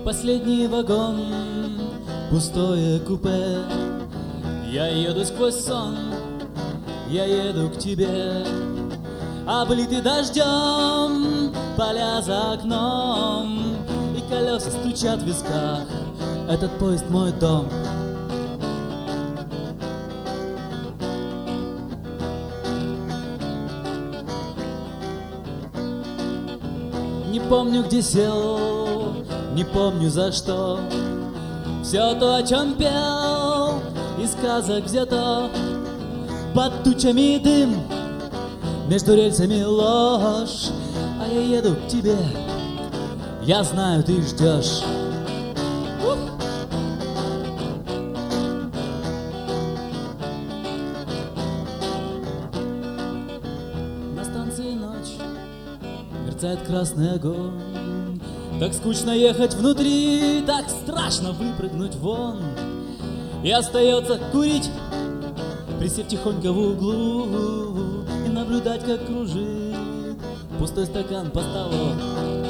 Последний вагон, пустое купе. Я еду сквозь сон, я еду к тебе. Облитый дождем, поля за окном, и колеса стучат в висках. Этот поезд мой дом. Не помню, где сел, не помню за что. Все то, о чем пел, из сказок взято. Под тучами дым, между рельсами ложь. А я еду к тебе, я знаю, ты ждешь. На станции ночь, мерцает красный огонь. Так скучно ехать внутри, так страшно выпрыгнуть вон. И остается курить, присев тихонько в углу, и наблюдать, как кружит пустой стакан по столу.